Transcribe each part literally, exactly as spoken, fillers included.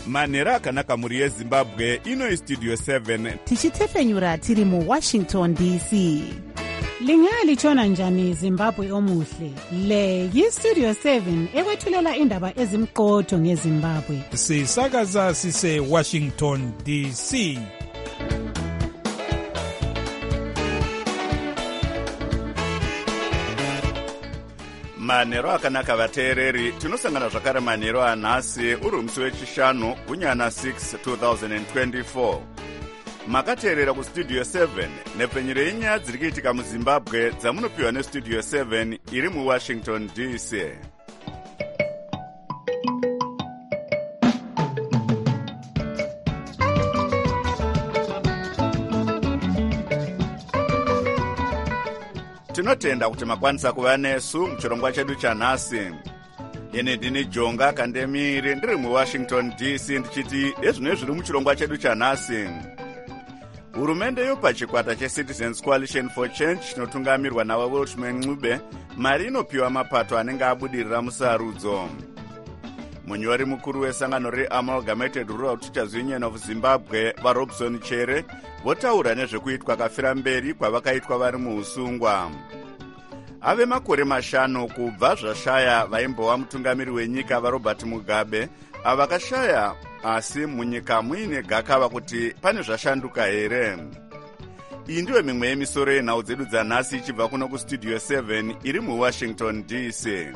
manhero akanaka mhuri yezimbabwe. Ino istudio seven tichitefenyura tiri muwashington D C. Lingalitshona njani Zimbabwe omuhle? Le yistudio seven ekwethulela indaba ezimqotho ngeZimbabwe. Sisakaza sise Washington D C. manhero akanaka vateereri, tinosangana zvakare manhero anhasi uri musi wechishanu gunyana six twenty twenty-four. Makateerera kustudio seven nepfenyuro yenyaya dziri kuitika muzimbabwe dzamunopiwa nestudio seven iri muwashington D C. Tinotenda kuti makwanisa kuva nesu muchirongwa chedu chanhasi. Ine ndini Jonga Kandemiri ndiri muwashington D C ndichiti ezvino zviri muchirongwa chedu chanhasi. Hurumende yopa chikwata cheCitizens Coalition for Change chinotungamirwa nawaWelshman Ncube mari inopiwa mapato anenge abudirira musarudzo. Munyori mukuru wesangano reAmalgamated Rural Teachers Union of Zimbabwe vaRobson Chere votaura nezvekuitwa kafira mberi kwavakaitwa vari muusungwa. Ave makore mashanu kubva zvashaya vaimbova mutungamiri wenyika vaRobert Mugabe avakashaya, asi munyika muine gakava kuti pane zvashanduka here. Iyi ndiyo mimwe yemisoro yenhau dzedu dzanhasi ichibva kuno kustudio seven iri muwashington D C.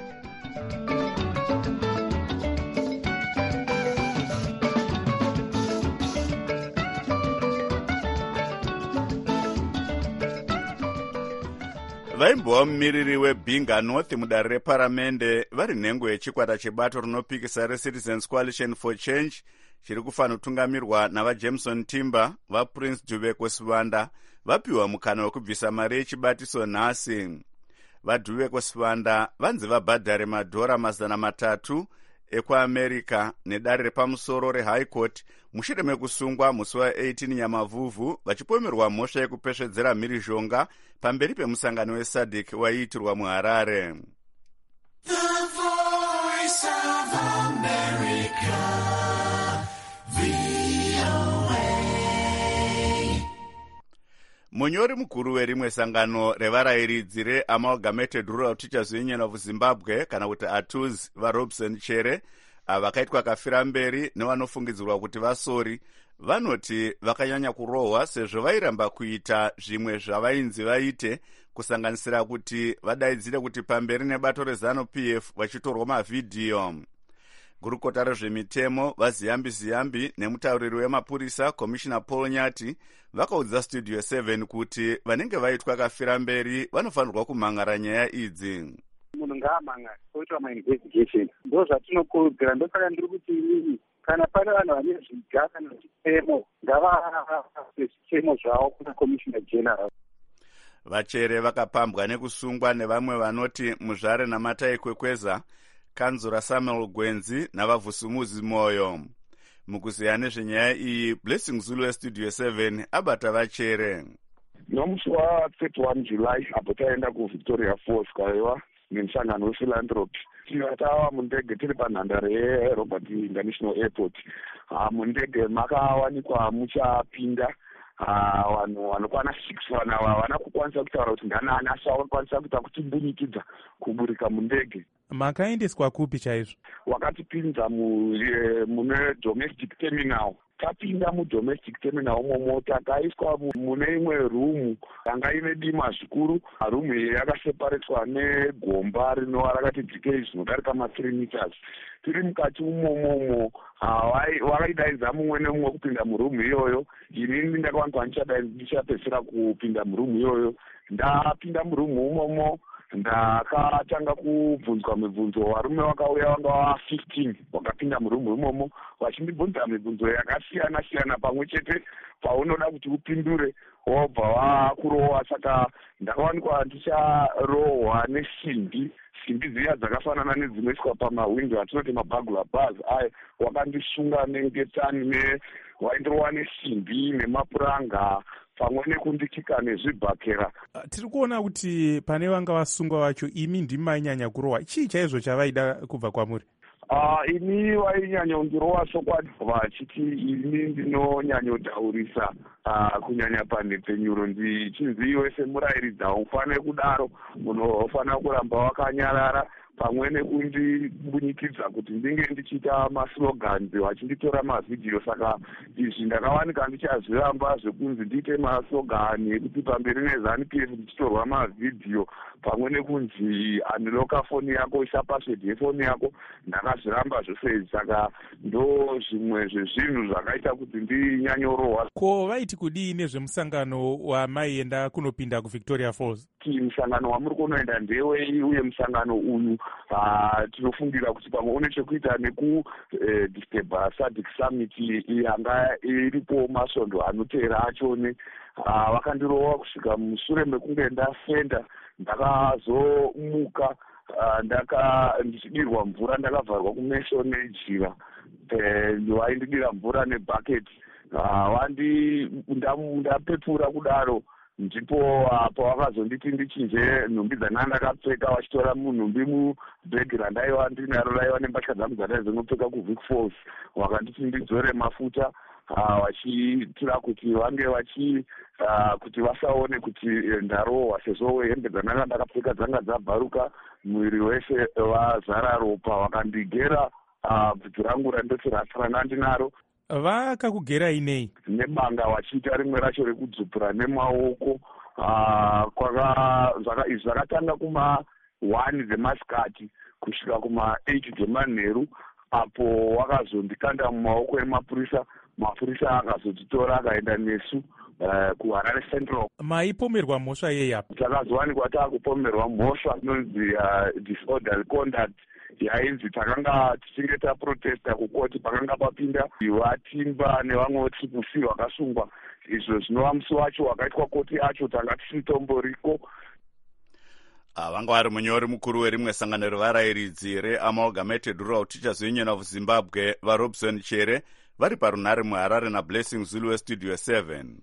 Vaimbova mumiriri weBinga North mudare reparamende vari nhengo yechikwata chebato rinopikisa reCitizens Coalition for Change chiri kufanira kutungamirwa navaJameson Timber vaPrince Duveko Sivanda vapiwa mukana wekubvisa mari yechibatiso nhasi. VaDuveko Sivanda vanzi vabhadhare madhora mazana matatu ekuamerica nedare repamusoro reHigh Court mushure mekusungwa musi wa-eighteen Nyamavhuvhu vachipomerwa mhosva yekupesvedzera mhirizhonga pamberi pemusangano weSADC waiitirwa muHarare. Munyori mukuru werimwe sangano revarayiridzi reAmalgamated Rural Teachers Union of Zimbabwe kana kuti A T U Z vaRobson Chere vakaitwa kafira mberi nevanofungidzirwa kuti vasori vanoti vakanyanya kurohwa sezvo vairamba kuita zvimwe zvavainzi vaite, kusanganisira kuti vadaidzire kuti pamberi nebato reZanu P F vachitorwa mavhidhiyo. Gurukota rezvemitemo vaZiyambi Ziyambi nemutauriri wemapurisa Commissioner Paul Nyati vakaudza studio seven kuti vanenge vaitwa kafira mberi vanofanirwa kumhangara nyaya idzi. Munhu ngaamhangare oitwa mainvestigation. Ndo zvatinokurudzira. Ndosaka ndiri kuti inini kana pane vanhu vane zviga kana zvitemo ngavape zvitemo zvavo kuna Commissioner General. Vachere vakapambwa nekusungwa nevamwe vanoti Muzvare naMatai Kwekweza, Kanzura Samuel Gwenzi navavhusumuzi Moyo. Mukuziya nezvenyaya iyi, Blessing Zulu westudio seven abata Vachere. Nomusi wa-thirty-one July apo taenda kuVictoria Falls kwaiva nemusangano wephilanthropy. Tava mundege tiri panhandare yeRobert International Airport. Mundege makawanikwa muchapinda vanhu vanokwana six vana vana kukwanisa kutaura kuti ndanani, asi vakakwanisa kuita kutimbunyikidza kuburika mundege. Makaendeswa kupi chaizvo? Wakatipinza mune domestic terminal. Tapinda mudomestic terminal umomo takaiswa mune imwe rumu yanga ine dima zvikuru. Rumu iyi yakaseparetwa negomba rinova rakati dzikei zvinodarika ma-three meters. Tiri mukati umomomo vakaidaidza mumwe nemumwe kupinda murumu iyoyo. Inini ndakawanikwa ndichapedzisira kupinda murumu iyoyo. Ndapinda murumu umomo ndakatanga kubvunzwa mibvunzo. Varume vakauya vanga va-fifteen vakapinda murumu imomo vachindibvunza mibvunzo yakasiyana siyana pamwe chete paunoda kuti upindure wobva vakurohwa. Saka ndakawanikwa ndicharohwa nesimbi simbi dziya dzakafanana nedzinoiswa pamahwindo atinoti mabagula bars. Aye, wakandisunga nengetani waindirohwa nesimbi nemapuranga pamwe nekundikika nezvibhakera. Tiri kuona kuti pane vanga vasungwa vacho imi ndimi mainyanya kurohwa. Chii chaizvo chavaida kubva kwamuri? Uh, ini vainyanyondirowa chokwadi vachiti ini ndinonyanyotaurisa uh, kunyanya panhepfenyuro ndichinzi iwe semurayiridzi haufaniri kudaro, unofanira kuramba wakanyarara, pamwe nekundibunyikidza kuti ndinge ndichiita maslogans vachinditora mavhidhiyo. Saka izvi ndakawanika ndichazviramba zvekunzi ndiite maslogani ekuti pamberi nezanu p f ndichitorwa mavhidhiyo pamwe nekunzi andiloka foni yako, isa password yefoni yako. Ndakazviramba zvose izvi, saka ndo zvimwe zvezvinhu zvakaita kuti ndinyanyorohwa. Ko vaiti kudii nezvemusangano wamaienda kunopinda kuvictoria falls? Musangano wamuri kunoenda ndewei, uye musangano uyu uh, tinofungira kuti pamwe une chekuita nekudisturba uh, SADC summit yanga iripo masvondo anoteera achone. uh, vakandirowa kusvika mushure mekunge ndafenda, ndakazomuka uh, ndaka ndichidirwa mvura, ndakavharwa kumeso nejira, vaindidira mvura nebhaketi. uh, vandi ndapepura kudaro, ndipo pavakazonditi ndichinje nhumbi dzanga ndakapfeka, vachitora munhumbi mubhegi randaiva ndinaro raiva nembatya dzangu dzandaizonopfeka kuvic falls. Vakanditi ndidzore mafuta, vachitira kuti vange vachi kuti vasaone kuti ndarohwa, sezvo hembe dzandanga ndakapfeka dzanga dzabvaruka, mwiri wese wazara ropa. Vakandigera bvudzi rangu randoti rasi ranga ndinaro. Vakakugerai nei? Nebanga, vachiita rimwe racho rekudzupura nemaoko. Izvi zvakatanga kuma one dzemasikati kusvika kuma eight dzemanheru, apo wakazondikanda mumaoko emapurisa. Mapurisa akazotitora akaenda nesu uh, kuHarare Central. Maipomerwa mhosva yei apo? Takazowanikwa taakupomerwa mhosva inonzi uh, disorderly conduct, yainzi takanga tichinge taprotesta kukoti pakanga papinda vatimba nevamwe vetriple C vakasungwa. Izvo zvinova musi wacho wakaitwa koti acho tanga tisiritomboriko. Vanga vari munyori mukuru werimwe sangano revarayiridzi reAmalgamated Rural Teachers Union of Zimbabwe, vaRobson Chere, vari parunhare muHarare naBlessing Zulu weStudio seven.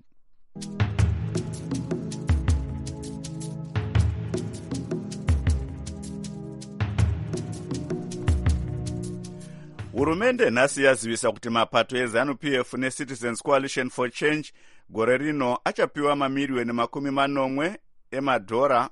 Hurumende nhasi yazivisa kuti mapato eZANU P F neCitizens Coalition for Change gore rino achapiwa mamiriyoni makumi manomwe emadhora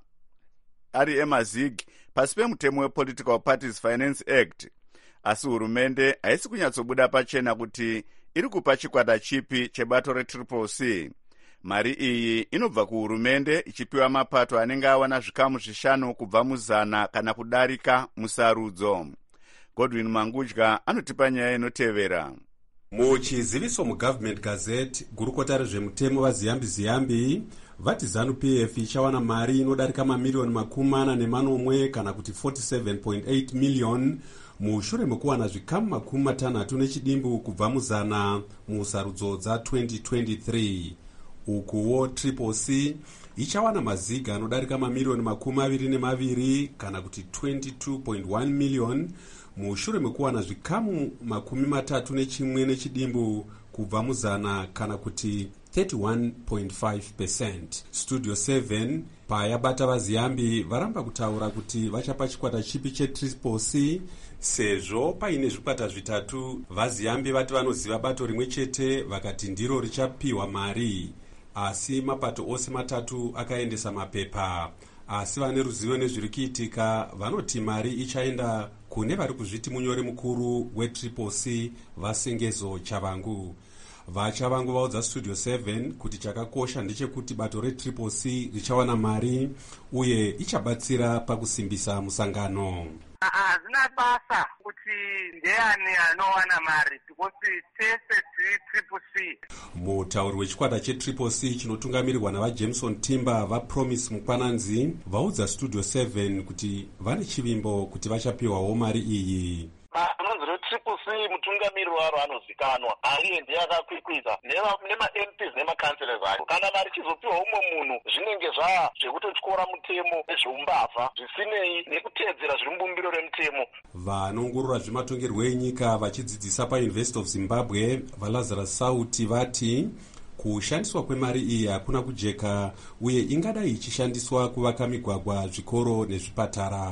ari emazigi pasi pemutemo wePolitical Parties Finance Act. Asi hurumende haisi kunyatsobuda pachena kuti iri kupa chikwata chipi chebato reTriple C. Mari iyi inobva kuhurumende ichipiwa mapato anenge awana zvikamu zvishanu kubva muzana kana kudarika musarudzo. Godwin Mangudya anotipa nyaya inotevera. Muchiziviso muGovernment Gazette, gurukota rezvemutemo vaziyambi ziyambi vati ZANU P F ichawana mari inodarika mamiriyoni makumi mana nemanomwe kana kuti forty-seven point eight million mushure mekuwana zvikamu makumi matanhatu nechidimbu kubva muzana musarudzo dza twenty twenty-three. Ukuwo Triple C ichawana maziga anodarika mamiriyoni makumi maviri nemaviri kana kuti twenty-two point one million mushure mekuwana zvikamu makumi matatu nechimwe nechidimbu kubva muzana kana kuti thirty-one point five percent. Studio seven payabata vaziyambi varamba kutaura kuti vachapa chikwata chipi cheTriple C sezvo paine zvikwata zvitatu. Vaziyambi vati vanoziva bato rimwe chete vakati ndiro richapiwa mari, asi mapato ose matatu akaendesa mapepa. Asi vane ruzivo nezviri kuitika vanoti mari ichaenda kune vari kuzviti munyori mukuru weTriple C Vasengezo Chavangu. Vachavangu vaudza Studio seven kuti chakakosha ndechekuti bato reTriple C richawana mari uye ichabatsira pakusimbisa musangano. Hazina basa kuti ndiani anowana mari kuti tese tiri Triple C. Mutauri wechikwata cheTriple C chinotungamirirwa navaJameson Timber vaPromise Mukwananzi vaudza Studio seven kuti vane chivimbo kuti vachapiwawo mari iyi. Banozi reTriple C mutungamiri waro anozikanwa, ariye ndiye akakwikwidza nema-M Ps nemakansela acho. Kana mari chizopiwa umwe munhu zvinenge zva zvekutotyora mutemo nezveumbavha zvisinei nekuteedzera zviri mubumbiro remutemo. Vanongorora zvematongerwo enyika vachidzidzisa paUniversity of Zimbabwe vaLazarus Sauti vati kushandiswa kwemari iyi hakuna kujeka uye ingadai ichishandiswa kuvaka migwagwa, zvikoro nezvipatara.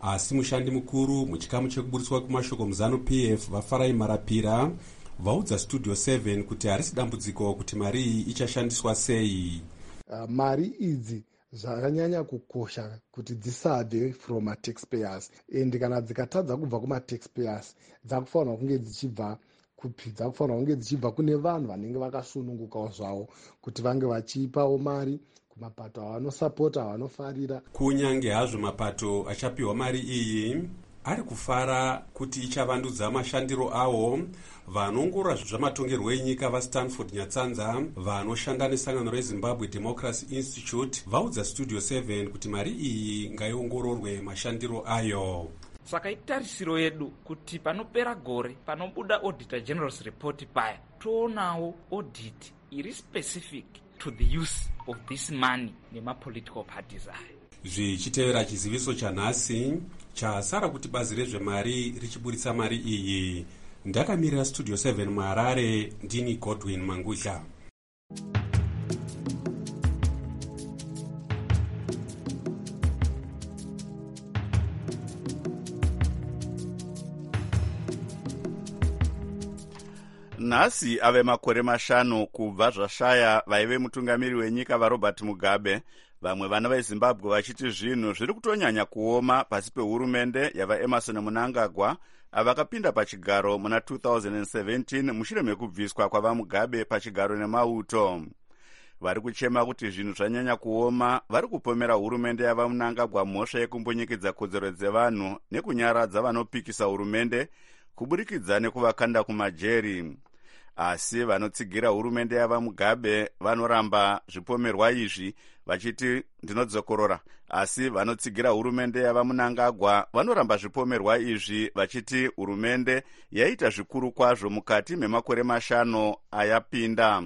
asi mushandi mukuru muchikamu chekuburitswa kumashoko muzanu P F vafarai marapira vaudza studio seven kuti harisi dambudziko kuti mari iyi ichashandiswa sei. Uh, mari idzi zvakanyanya kukosha kuti dzisabve from taxpayers and kana dzikatadza kubva kuma taxpayers dzakufanira kunge dzichibva kupi dzakufanira kunge dzichibva kune vanhu vanenge vakasunungukawo zvavo kuti vange vachipawo mari kumapato avanosapota avanofarira. Kunyange hazvo mapato achapiwa mari iyi ari kufara kuti ichavandudza mashandiro awo, vanongorora zvamatongerwo enyika vaStanford Nyatsanza vanoshanda nesangano reZimbabwe Democracy Institute vaudza Studio seven kuti mari iyi ngaiongororwe mashandiro ayo. Saka itarisiro yedu kuti panopera gore panobuda Auditor General's report paya toonawo audit iri specific to the use of this money nemapolitical parties ayo. Zvichitevera chiziviso chanhasi chasara kuti bazi rezvemari richiburitsa mari iyi. Ndakamirira Studio seven muHarare, ndini Godwin Mangudla. Nhasi ave makore mashanu kubva zvashaya vaive mutungamiri wenyika vaRobert Mugabe, vamwe vana veZimbabwe vachiti zvinhu zviri kutonyanya kuoma pasi pehurumende yavaEmerson Mnangagwa avakapinda pachigaro muna two thousand seventeen mushure mekubviswa kwavaMugabe pachigaro nemauto. Vari kuchema kuti zvinhu zvanyanya kuoma vari kupomera hurumende yavaMnangagwa mhosva yekumbonyikidza kodzero dzevanhu nekunyaradza vanopikisa hurumende kuburikidza nekuvakanda kumajeri. Asi vanotsigira hurumende yavaMugabe vanoramba zvipomerwa izvi vachiti ndinodzokorora. Asi vanotsigira hurumende yavaMnangagwa vanoramba zvipomerwa izvi vachiti hurumende yaita zvikuru kwazvo mukati memakore mashanu ayapinda.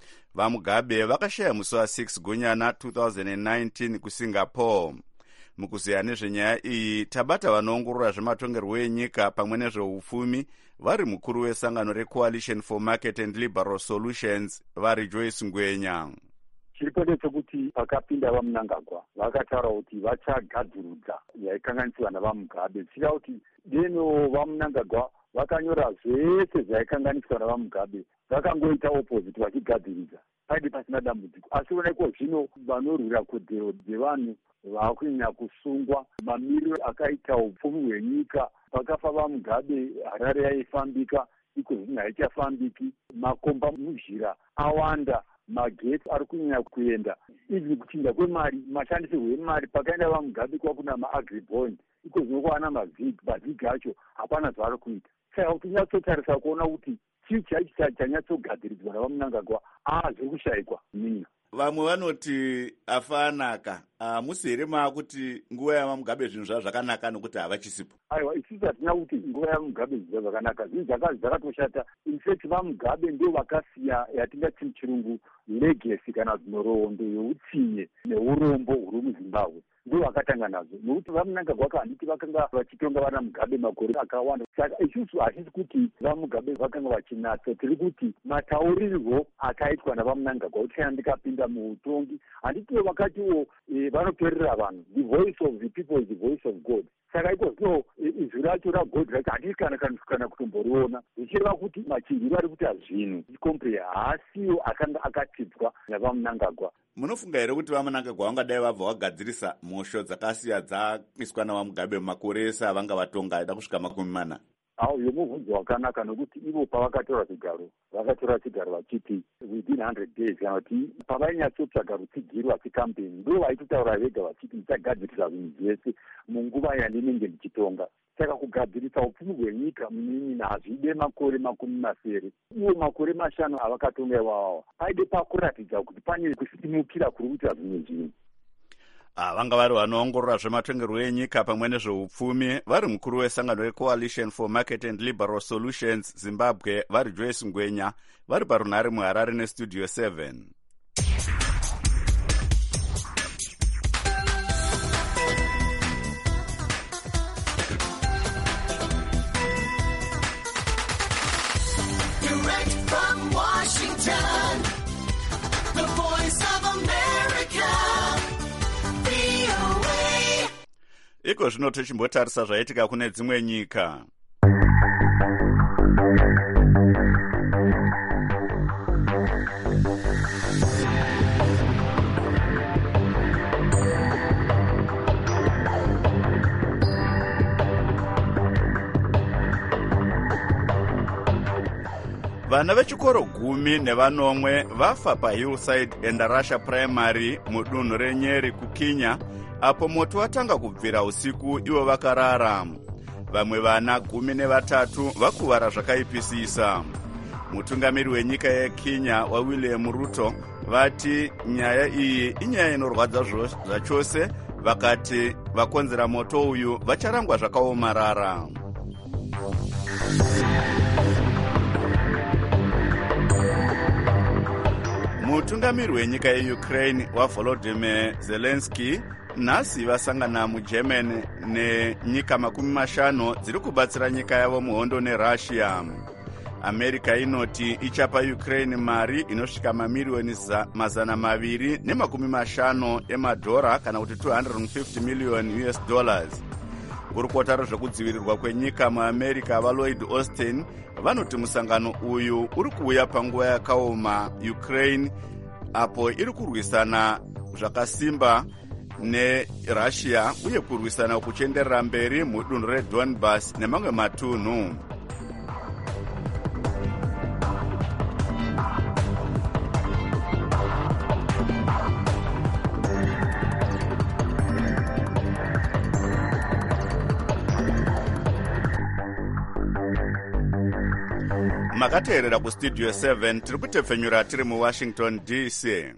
VaMugabe vakashaya musi wa6 Gunyana two thousand nineteen kuSingapore. Mukuziya nezvenyaya iyi tabata vanoongorora zvematongerwo enyika pamwe nezveupfumi vari mukuru wesangano reCoalition for Market and Liberal Solutions vari Joyce Ngwenya. Chiripo ndechekuti pakapinda vaMnangagwa vakataura kuti vachagadzirudza yaikanganiswa navaMugabe, zvichida kuti deno vaMnangagwa vakanyora zvese zvaikanganiswa navaMugabe vakangoita opposite vachigadziridza paide pasina dambudziko. Asi oneko zvino vanorwira kodzero dzevanhu vakunyanya kusungwa, mamiriro akaita upfumi hwenyika. Pakafa vaMugabe Harare yaifambika, iko zvino haichafambiki, makomba muzhira awanda, magetsi ari kunyanya kuenda, izvi kuchinja kwemari, mashandisirwo emari. Pakaenda vaMugabe kwa kuna maAgribond, iko zvino kwana mavhigi, mavhigi acho hapana zvaari kuita. Saka kuti nyatsotarisa kuona kuti chii chaichi chanyatsogadziridzwa navaMnangagwa zviri kushayikwa ninga. Vamwe vanoti afanaka hamusi here maakuti nguva yavaMugabe zvinhu zvavo zvakanaka nokuti havachisipo. Aiwa, isusu hatina kuti nguva yavaMugabe zvinhu zvavo zvakanaka, zvinhu zvakatoshata. Infact vaMugabe ndio vakasiya yatingati muchirungu legacy kana nhoroondo yeutsinye neurombo huri muZimbabwe, ndio vakatanga nazvo. Nokuti vaMnangagwa handiti vakanga vachitonga vana Mugabe makore akawanda. Saka isusu hasisi kuti vaMugabe vakanga vachinatsa, tiri kuti mataurirwo akaitwa navaMnangagwa kuti ndikapinda muutongi handitiwo vakatiwo e, vanoperera vanhu. The voice of the people is the voice of God. Saka iko zvino izwi racho raGod racho handisi kana kana kutomboriona, zvichireva kuti machinjiro ari kuti hazvino ikomple haasiyo akanga akatidzwa navaMnangagwa. Munofunga here kuti vaMnangagwa vangadai vabva vagadzirisa mhosho dzakasiya dzaiswa navaMugabe makore ese avanga vatonga aida kusvika makumi mana? Awo yomubvunzo wakanaka, nokuti ivo pavakatora chigaro vakatora chigaro vachiti within one hundred days kana kuti pavainyatsotsaga rutsigiro vachikampeni ndo vaitotaura vega vachiti ndichagadzirisa zvinhu zvese munguva yandinenge ndichitonga. Saka kugadzirisa upfumi hwenyika munin'ina hazvide makore makumi masere, iwo makore mashanu avakatonga iwawa paide pakuratidza kuti pane kusimukira kuri kuita zvimwe zvinhu. Ah, vanga vari vanoongorora zvematongerwo enyika pamwe nezveupfumi vari mukuru wesangano reCoalition for Market and Liberal Solutions Zimbabwe vari Joyce Ngwenya vari parunhare muHarare neStudio seven. Direct from Washington, the voice of America. iko zvino tochimbotarisa zvaitika kune dzimwe nyika. Vana vechikoro gumi nevanomwe vafa paHillside Endarasha Primary mudunhu reNyeri kuKenya apo moto watanga kubvira usiku ivo vakarara. Vamwe vana gumi nevatatu vakuvara zvakaipisisa. Mutungamiri wenyika yeKenya waWilliam Ruto vati nyaya iyi inyaya inorwadza zvachose, vakati vakonzera moto uyu vacharangwa zvakaomarara. Mutungamiri wenyika yeUkraine waVolodymyr Zelensky nhasi vasangana muGermany nenyika makumi mashanu dziri kubatsira nyika yavo muhondo neRussia. America inoti ichapa Ukraine mari inosvika mamiliyoni mazana maviri nemakumi mashanu emadhora kana kuti two hundred fifty million U S dollars. Gurukota rezvekudzivirirwa kwenyika muAmerica vaLloyd Austin vanoti musangano uyu uri kuuya panguva yakaoma Ukraine apo iri kurwisana zvakasimba neRussia uye kurwisana kuchenderera mberi mudunhu reDonbass nemamwe matunhu. Makateerera kustudio seven tiri kutepfenyura tiri muWashington D C.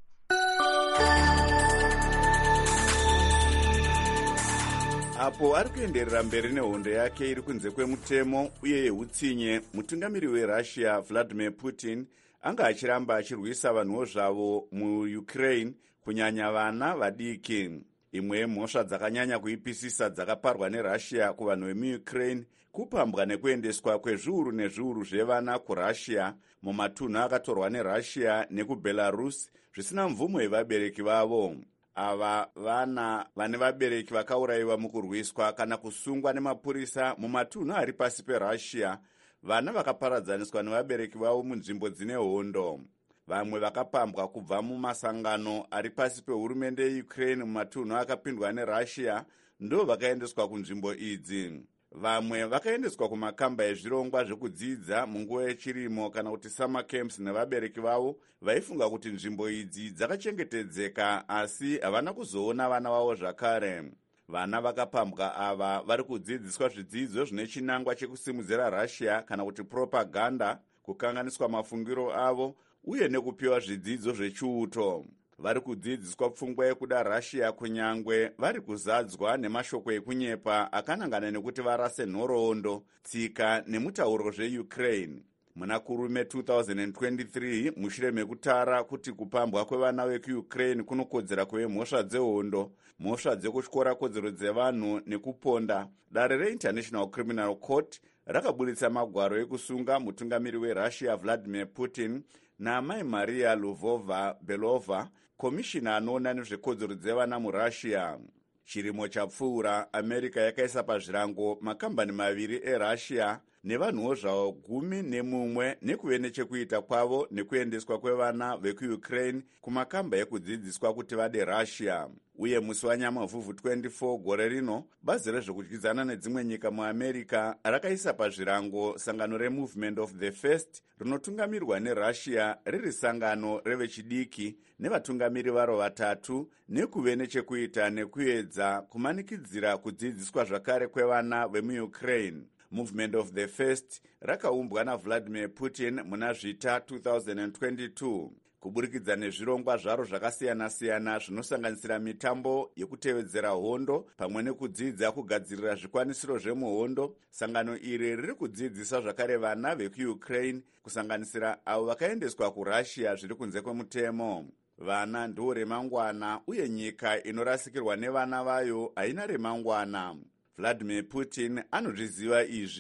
Apo ari kuenderera mberi nehondo yake iri kunze kwemutemo uye yeutsinye, mutungamiri weRussia Vladimir Putin anga achiramba achirwisa vanhuwo zvavo muUkraine, kunyanya vana vadiki. Imwe yemhosva dzakanyanya kuipisisa dzakaparwa neRussia kuvanhu vemuUkraine kupambwa nekuendeswa kwezviuru nezviuru zvevana kuRussia mumatunhu akatorwa neRussia nekuBelarus zvisina mvumo yevabereki vavo. Ava vana vane vabereki vakaurayiwa mukurwiswa kana kusungwa nemapurisa mumatunhu ari pasi peRussia, vana vakaparadzaniswa nevabereki vavo munzvimbo dzine hondo. Vamwe vakapambwa kubva mumasangano ari pasi pehurumende yeUkraine mumatunhu akapindwa neRussia ndo vakaendeswa kunzvimbo idzi. Vamwe vakaendeswa kumakamba ezvirongwa zvekudzidza munguva yechirimo kana kuti summer camps nevabereki vavo vaifunga kuti nzvimbo idzi dzakachengetedzeka, asi havana kuzoona vana vavo zvakare. Vana vakapambwa ava vari kudzidziswa zvidzidzo zvine chinangwa chekusimudzira Russia kana kuti propaganda, kukanganiswa mafungiro avo uye nekupiwa zvidzidzo zvechiuto. Vari kudzidziswa pfungwa yekuda Russia kunyangwe vari kuzadzwa nemashoko ekunyepa akanangana nekuti varase nhoroondo, tsika nemutauro zveUkraine. Muna kurume two thousand twenty-three, mushure mekutara kuti kupambwa kwevana vekuUkraine kunokodzera kwemhosva dzehondo, mhosva dzekutyora kodzero dzevanhu nekuponda, dare reInternational Criminal Court rakaburitsa magwaro ekusunga mutungamiri weRussia Vladimir Putin naamai Maria Lvova-Belova, komishina anoona nezvekodzero dzevana muRussia. Chirimo chapfuura, America yakaisa pazvirango makambani maviri eRussia nevanhuwo zvavo gumi nemumwe nekuve nechekuita kwavo nekuendeswa kwevana vekuUkraine kumakamba ekudzidziswa kuti vade Russia. Uye musi wanyamavhuvhu twenty-four gore rino, bazi rezvekudyidzana nedzimwe nyika muAmerica rakaisa pazvirango sangano reMovement of the First rinotungamirwa neRussia riri sangano revechidiki nevatungamiri varo vatatu nekuve nechekuita nekuedza kumanikidzira kudzidziswa zvakare kwevana vemuUkraine. Movement of the First rakaumbwa naVladimir Putin muna zvita two thousand twenty-two. Kuburikidza nezvirongwa zvaro zvakasiyana-siyana zvinosanganisira mitambo yekutevedzera hondo pamwe nekudzidza kugadzirira zvikwanisiro zvemuhondo, sangano iri riri kudzidzisa zvakare vana vekuUkraine kusanganisira avo vakaendeswa kuRussia zviri kunze kwemutemo. Vana ndo remangwana uye nyika inorasikirwa nevana vayo haina remangwana. Vladimir Putin anozviziva izvi.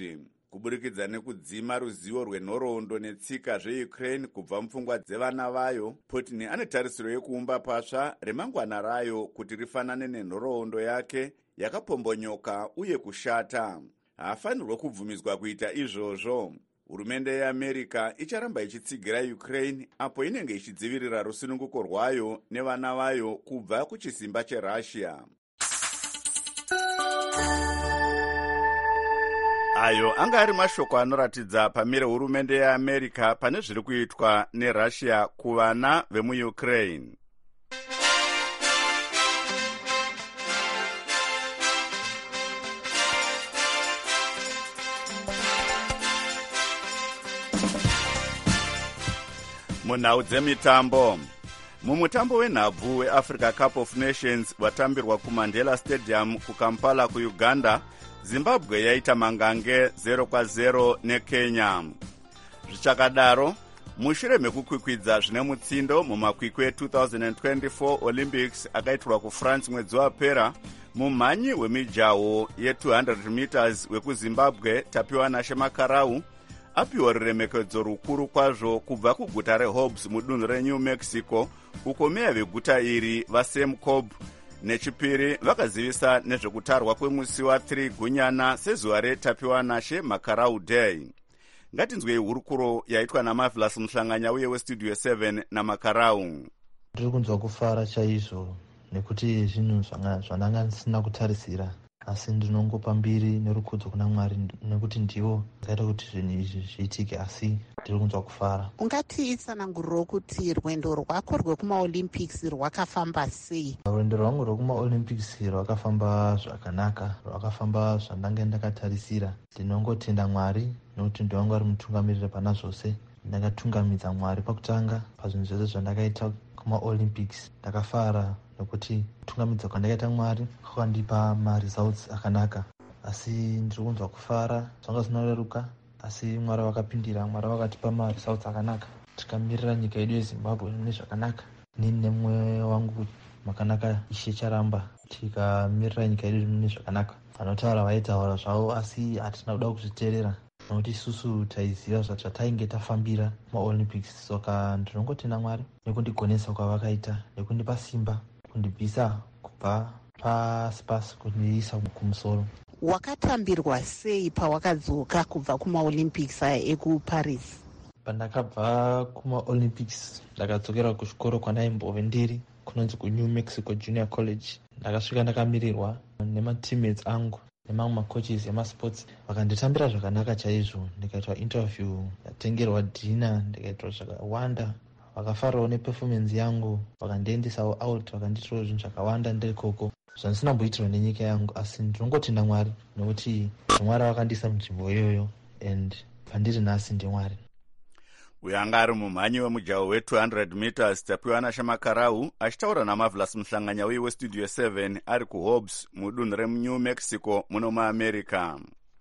kuburikidza nekudzima ruzivo rwenhoroondo netsika zveukraine kubva mupfungwa dzevana vayo. Putin ane tarisiro yekuumba pasva remangwana rayo kuti rifanane nenhoroondo yake yakapombonyoka uye kushata. Haafanirwe kubvumidzwa kuita izvozvo. Hurumende yeAmerica icharamba ichitsigira Ukraine apo inenge ichidzivirira rusununguko rwayo nevana vayo kubva kuchisimba cheRussia. Ayo anga ari mashoko anoratidza pamire hurumende yeAmerica pane zviri kuitwa neRussia kuvana vemuUkraine. Munhau dzemitambo. Mumutambo wenhabvu weAfrica Cup of Nations watambirwa kuMandela Stadium kuKampala kuUganda, Zimbabwe yaita mangange zero kwa zero neKenya. Zvichakadaro, mushure mekukwikwidza zvine mutsindo mumakwikwi e-twenty twenty-four Olympics akaitirwa kuFrance mwedzi wapera, mumhanyi wemijaho ye-two hundred meters wekuZimbabwe Tapiwa Makarau apiwa ruremekedzo rukuru kwazvo kubva kuguta reHobbs mudunhu reNew Mexico, uko meya veguta iri vaSam Cobb nechipiri vakazivisa nezvekutarwa kwemusi wa3 gunyana sezuva reTapiwa Makarau Day. Ngatinzwei hurukuro yaitwa naMarvelous Muhlanganya uye weStudio seven naMakarau. Ndiri kunzwa kufara chaizvo nekuti zvinhu zvandanga ndisina kutarisira, asi ndinongopa mbiri nerukudzo kuna Mwari nekuti ndiwo akaita kuti zvinhu izvi zviitike, asi ndiri kunzwa kufara. Ungati itsananguriro kuti rwendo rwako rwekumaolympics rwakafamba sei? Rwendo rwangu rwekumaolympics rwakafamba zvakanaka, rwakafamba zvandanga ndakatarisira. Ndinongotenda Mwari nekuti ndiwangu ari mutungamiriri pana zvose. Ndakatungamidza Mwari pakutanga pazvinhu zvose zvandakaita kumaolympics. Ndakafara nekuti kutungamidza kwandakaita Mwari kwakandipa maresults akanaka, asi ndiri kunzwa kufara. Zvanga zvinoreruka, asi Mwari wakapindira. Mwari wakatipa maresults akanaka. Tikamirira nyika yedu yeZimbabwe mune zvakanaka. Nini nemwe wangu makanaka Ishe charamba tikamirira nyika yedu mune zvakanaka. Vanotaura vaitaura zvavo, asi hatina kuda kuzviteerera nokuti isusu taiziva zvatainge tafambira maolympics. Saka ndinongotenda Mwari nekundigonesa kwavakaita, nekundipa simba, kundibvisa kubva pasi pasi kundiisa kumusoro. Wakatambirwa sei pawakadzoka kubva kumaolympics aya ekuParis? Pandakabva kumaolympics ndakadzokera kuchikoro kwandaimbove ndiri kunonzi kuNew Mexico Junior College. Ndakasvika ndakamirirwa nemateammates angu nemamwe macoaches emasports, vakanditambira zvakanaka chaizvo. Ndikaitwa interview, ndatengerwa dina, ndikaitwa zvakawanda. Vakafarawo neperformance yangu, vakandiendesawo out, vakanditirawo zvinhu zvakawanda ndiri koko zvandisina kumboitirwa nenyika yangu, asi ndinongotenda Mwari nekuti Mwari vakandisa munzvimbo iyoyo, and pandiri nhasi ndiMwari. Uyo anga ari mumhanyi wemujaho we-two hundred meters Tapiwa Makarau achitaura naMarvelous Muhlanganya uye weStudio seven ari kuHobbs mudunhu reNew Mexico muno muAmerica.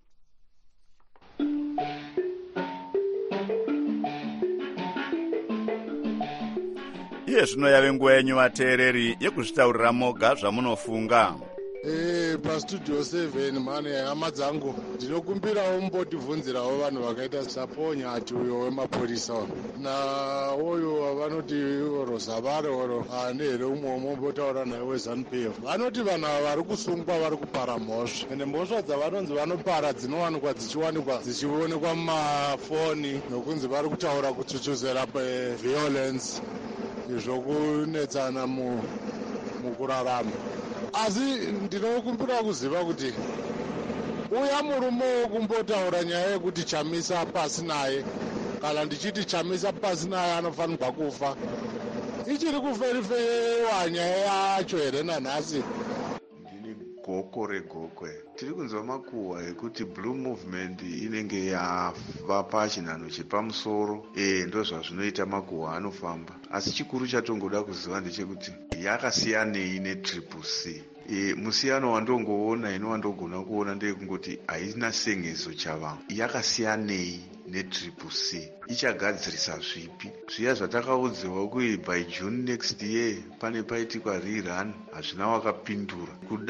Iye zvino yave nguva yenyu vateereri yekuzvitaurira moga zvamunofunga. Eh, paStudio seven mane hama dzangu ndinokumbirawo mumbotibvunzirawo vanhu vakaita saponyati uyo wemapurisa na uyo vanoti Rozavare oro nehere umwe mombotaura naye weZANU-P F. Vanoti vanhu ava vari kusungwa vari kupara mhosva, ende mhosva dzavanonzi vanopara dzinowanikwa dzichiwanikwa dzichionekwa mumafoni nokunzi vari kutaura kuchuchuzera violence zvokunetsana mukurarama. Asi ndinokumbira kuziva kuti uya murume wokumbotaura nyaya yekuti chamisa pasi naye, kana ndichiti chamisa pasi naye anofanirwa kufa, ichiri kuferifewa nyaya yacho here nanhasi? Ndini goko regokwe. Tiri kunzwa makuhwa ekuti Blue Movement inenge yava pachinhano chepamusoro. Eh, ndo zvazvinoita makuhwa anofamba. Asi chikuru chatongoda kuziva ndechekuti yakasiyanei neTriple C. E, musiyano wandongoona ino wandogona kuona ndeyekungoti haina sengezo chavanhu. Yakasiyanei neTriple C. Ichagadzirisa zvipi? Zviya zvatakaudziwa kuti by June next year pane paitikwa rerun hazvina wakapindura. Kuda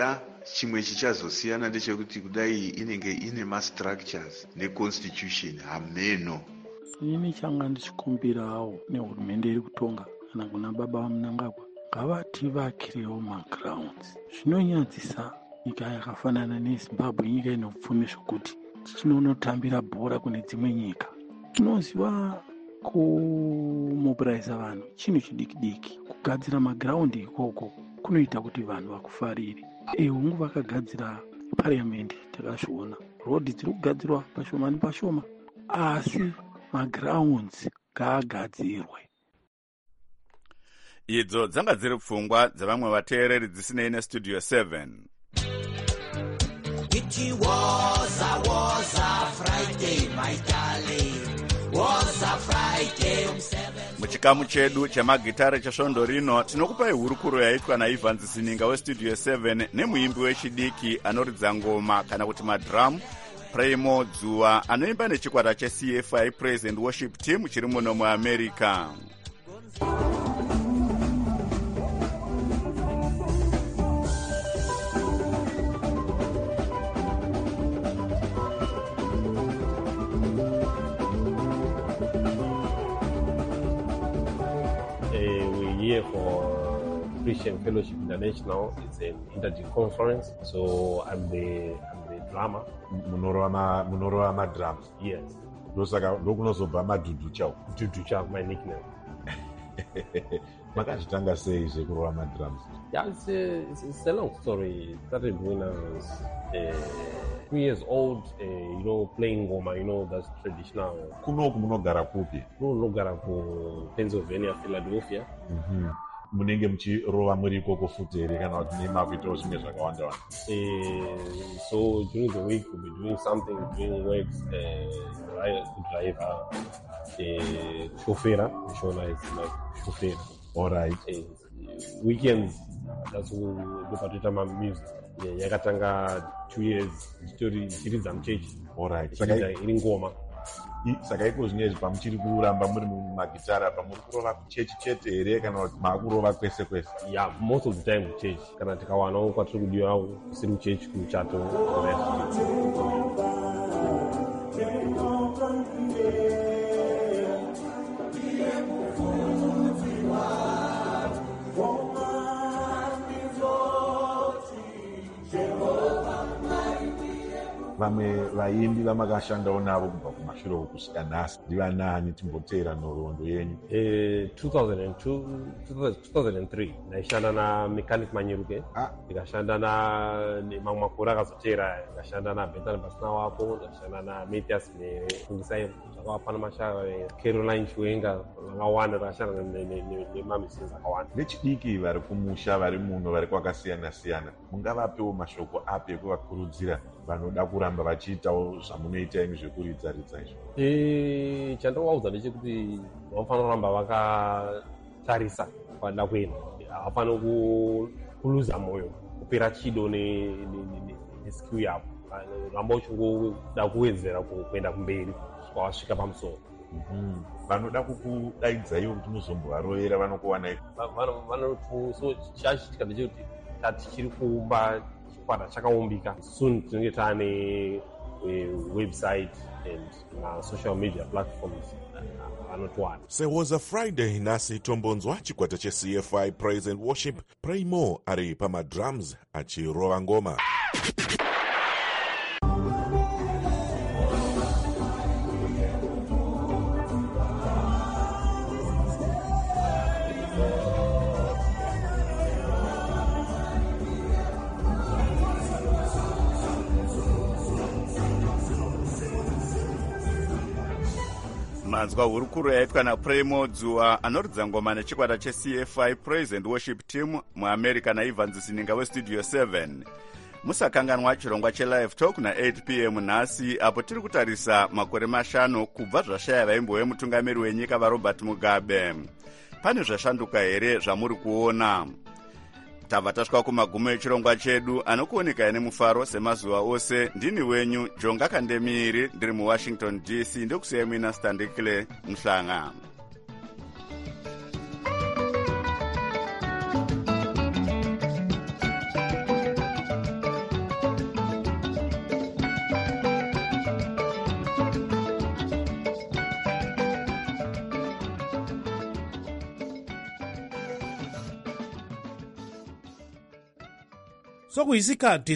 chimwe chichazosiyana ndechekuti kudai inenge ine mastructures neconstitution hameno. Ini changa ndichikumbirawo nehurumende iri kutonga kana kuna baba vaMnangagwa ngavativakirewo magrounds. Zvinonyadzisa nyika yakafanana neZimbabwe, nyika ine upfumi zvokuti tichinonotambira bhora kune dzimwe nyika. Tinoziva kumobhuraisa vanhu chinhu chidiki-diki. Kugadzira magiraundi ikoko kunoita kuti vanhu vakufarire. Ehungu vakagadzira parliament, takazviona rodhi dziri kugadzirwa pashoma nepashoma, asi magrounds ngaagadzirwe. Idzo dzanga dziri pfungwa dzavamwe vateereri dzisinei nestudio seven. It was a was a Friday, my darling. Was a Friday seven. Muchikamu chedu chemagitare chesvondo rino tinokupai hurukuro yaitwa naIvan Zisininga westudio seven nemuimbi wechidiki anoridza ngoma kana kuti madrum Primo Dzuwa anoimba nechikwata cheC F I Praise and Worship Team chiri muno muAmerica. Here for Christian Fellowship International. It's an interdict conference, so I'm the I'm the drummer. Munorama Munorama drums. Yes. Dosaka dokunozoba madudu chao. Dudu chao, my nickname. Makachitanga sei zvekurova drums? Yeah, it's a, it's, it's a long story. It started when I was uh, three years old, uh, you know, playing ngoma, you know, that's traditional. Kunoku munogara kupi? Munogara ku Pennsylvania, Philadelphia. Mhm. Munenge muchirova muri ikoko futi here kana kuti nemakuitawo zvimwe zvakawanda wanda? So during the week we'll be doing something, doing works, uh, driver, uh, chauffeur, Shona is like chauffeur. All right. Uh, weekends, that's who do patita my music. Yeah, yakatanga two years, story chiridza muchechi. All right. Saka iri ngoma. Saka iko zvinezvi pamuchiri kuramba muri mumagitara pamuri kurova kuchechi chete here kana kuti maakurova kwese kwese? Yeah, most of the time kuchechi. Kana tikawanawo kwatiri kudiwa kusiri kuchechi kumuchato. Vamwe vaimbi vamakashandawo navo kubva kumashure kusvika nhasi ndivanani timboteera nhoroondo yenyu? Uh, two thousand two, two thousand three ndaishanda naMechanic Manyeruke, ndikashanda nemamwe makore akazoteera, ndikashanda naBethan Basina wako, ndikashanda naMatias neFungisai zvakawapana mashaka, Caroline Chiwenga, vakawanda, ndakashanda nemamisins akawanda. Vechidiki vari kumusha vari muno vari kwakasiyana-siyana, mungavapewo mashoko api ekuvakurudzira vanoda kuramba vachiitawo zvamunoita imi zvekuridza-ridza izvo? Eh, chandinovaudza ndechekuti vanofanira kuramba vakatarisa kwada kuenda, havafaniri kuluza mwoyo, kupera chido neskill yavo, ramba uchingoda kuwedzera kuenda kumberi kwavasvika pamusoro. Vanoda kukudaidzaiwo kuti muzombovarovera vanokuwanai? So chachiitika ndechekuti tichiri kuumba chikwata chakaumbika. Soon tinenge taane website and na social media platforms vanotowana. Say was a Friday nasi tombonzwa chikwata cheC F I Praise and Worship, Primo ari pamadrums achirova ngoma. Manzwa hurukuro yaitwa naPrimo Dzuwa anoridza ngoma nechikwata cheC F I Praise and Worship Team muAmerica naIvan Zisininga westudio seven. Musakanganwa chirongwa chelive talk na eight p m nhasi apo tiri kutarisa makore mashanu kubva zvashaya vaimbo vemutungamiri wenyika vaRobert Mugabe. Pane zvashanduka here zvamuri kuona? Tabva tasvika kumagumo echirongwa chedu anokuoneka nemufaro semazuva ose. Ndini wenyu Jonga Kandemiri ndiri muWashington D C ndokusiyai mina Standikile Mhlanga. sokuyisikhathi